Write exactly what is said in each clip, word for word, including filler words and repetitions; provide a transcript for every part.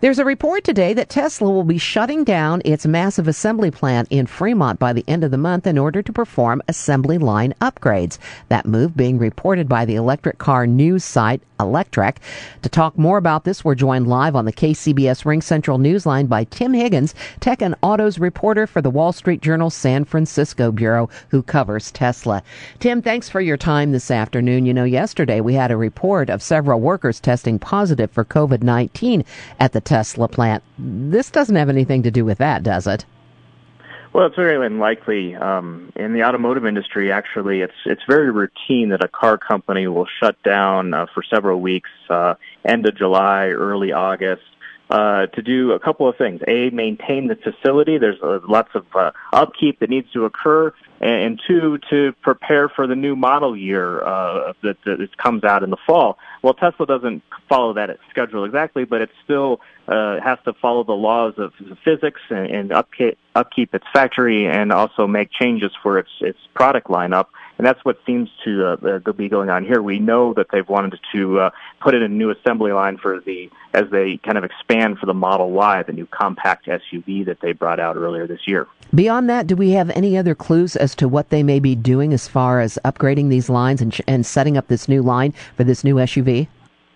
There's a report today that Tesla will be shutting down its massive assembly plant in Fremont by the end of the month in order to perform assembly line upgrades. That move being reported by the electric car news site Electrek. To talk more about this, we're joined live on the K C B S Ring Central Newsline by Tim Higgins, tech and autos reporter for the Wall Street Journal San Francisco Bureau, who covers Tesla. Tim, thanks for your time this afternoon. You know, yesterday we had a report of several workers testing positive for covid nineteen at the Tesla plant. This doesn't have anything to do with that, does it? Well, it's very unlikely. Um, in the automotive industry, actually, it's it's very routine that a car company will shut down uh, for several weeks, uh, end of July, early August, uh, to do a couple of things. A, maintain the facility. There's uh, lots of uh, upkeep that needs to occur. And two, to prepare for the new model year uh, that, that comes out in the fall. Well, Tesla doesn't follow that schedule exactly, but it still uh, has to follow the laws of physics and, and upkeep, upkeep its factory and also make changes for its, its product lineup. And that's what seems to uh, be going on here. We know that they've wanted to uh, put in a new assembly line for the as they kind of expand for the Model Y, the new compact S U V that they brought out earlier this year. Beyond that, do we have any other clues as to what they may be doing as far as upgrading these lines and, and setting up this new line for this new S U V?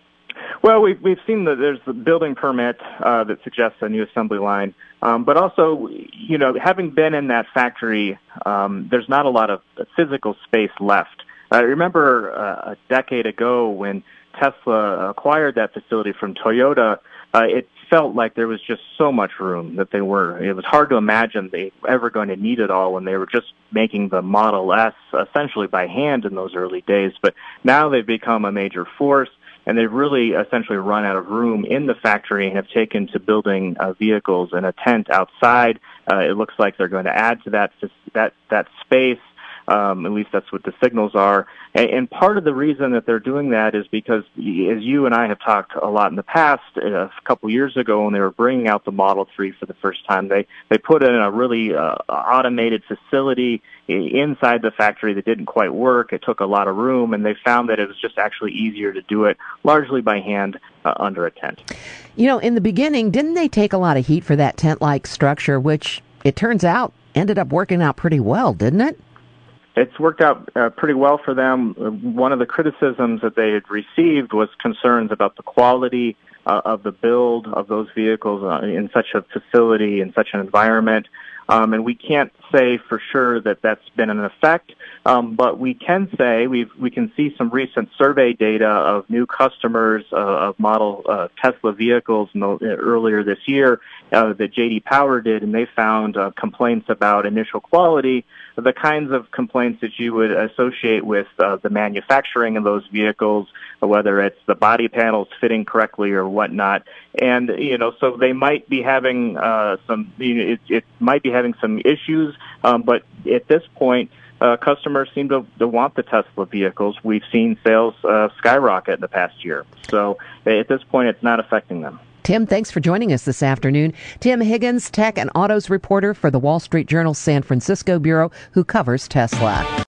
Well, we've, we've seen that there's the building permit uh, that suggests a new assembly line. Um, but also, you know, having been in that factory, um, there's not a lot of physical space left. I remember uh, a decade ago when Tesla acquired that facility from Toyota, uh, it felt like there was just so much room that they were. It was hard to imagine they were ever going to need it all when they were just making the Model S essentially by hand in those early days. But now they've become a major force, and they've really essentially run out of room in the factory and have taken to building uh, vehicles in a tent outside. Uh, it looks like they're going to add to that that that space. Um, at least that's what the signals are. And, and part of the reason that they're doing that is because, as you and I have talked a lot in the past, a couple years ago when they were bringing out the Model three for the first time, they, they put in a really uh, automated facility inside the factory that didn't quite work. It took a lot of room, and they found that it was just actually easier to do it largely by hand uh, under a tent. You know, in the beginning, didn't they take a lot of heat for that tent-like structure, which it turns out ended up working out pretty well, didn't it? It's worked out uh, pretty well for them. One of the criticisms that they had received was concerns about the quality uh, of the build of those vehicles uh, in such a facility, in such an environment. Um, and we can't say for sure that that's been an effect, um, but we can say we've, we can see some recent survey data of new customers uh, of model uh, Tesla vehicles in the, uh, earlier this year uh, that J D Power did, and they found uh, complaints about initial quality, the kinds of complaints that you would associate with uh, the manufacturing of those vehicles, whether it's the body panels fitting correctly or whatnot. And, you know, so they might be having uh, some, you know, it, it might be having some issues, um, but at this point, uh, customers seem to, to want the Tesla vehicles. We've seen sales uh, skyrocket in the past year. So at this point, it's not affecting them. Tim, thanks for joining us this afternoon. Tim Higgins, tech and autos reporter for the Wall Street Journal San Francisco Bureau, who covers Tesla.